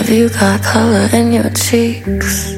Have you got color in your cheeks?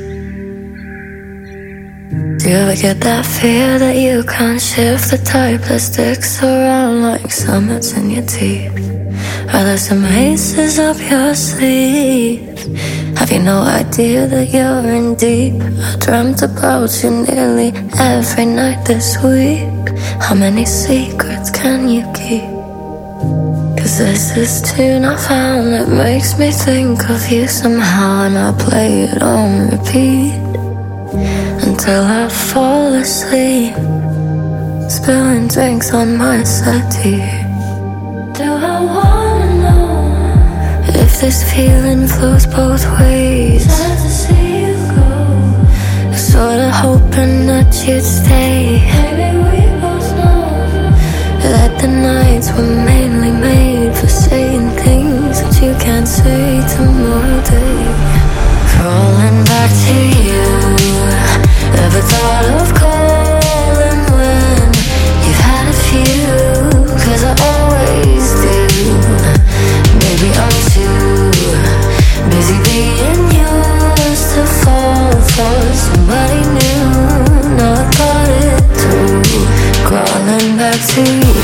Do you ever get that fear that you can't shift, the type that sticks around like summits in your teeth? Are there some aces up your sleeve? Have you no idea that you're in deep? I dreamt about you nearly every night this week. How many secrets can you keep? 'Cause there's this tune I found that makes me think of you somehow, and I play it on repeat until I fall asleep, spilling drinks on my settee. Do I wanna know if this feeling flows both ways? Sad to see you go, sorta hoping that you'd stay. Maybe we both know that the nights were mainly made for saying things that you can't say tomorrow day. Crawling back to you, never thought of calling when you've had a few, 'cause I always do. Maybe I'm too busy being yours to fall for somebody new. No, I got it through, crawling back to you.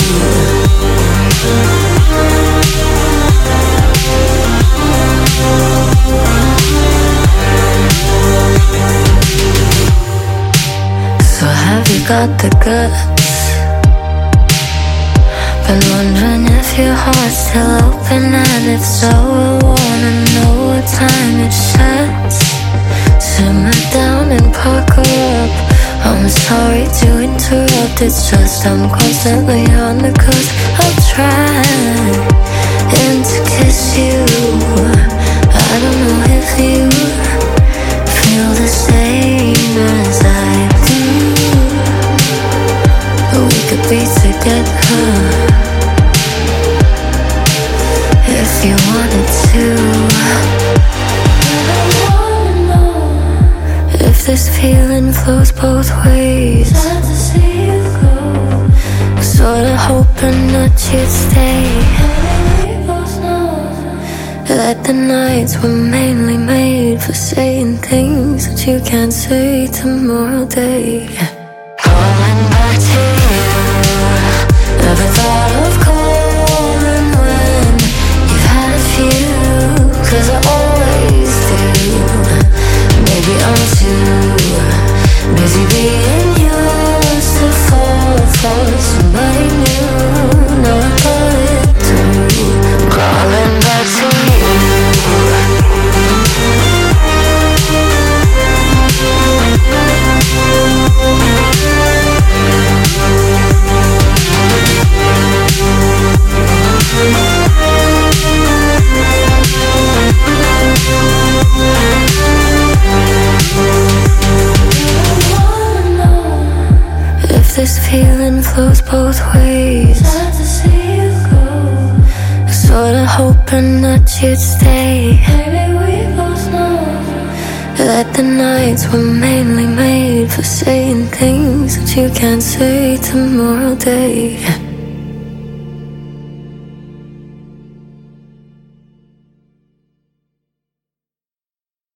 So have you got the guts? Been wondering if your heart's still open, and if so, I wanna know what time it shuts. Simmer down and pucker up. I'm sorry to interrupt, it's just I'm constantly on the cusp of trying to kiss you. I don't know if you feel the same as I do, but we could be together if you wanted to. I wanna know if this feeling flows both ways. Sad to see you go, sorta hoping that you'd stay. We both know that the nights were mainly made for saying things that you can't say tomorrow day. Calling back to you, never thought of calling when you've had a few, 'cause I always do. Maybe I'm too busy being yours to fall for somebody new. No, I got it through, crawling back to you. This feeling flows both ways. Sad to see you go, sorta hoping that you'd stay. Maybe we both know that the nights were mainly made for saying things that you can't say tomorrow day.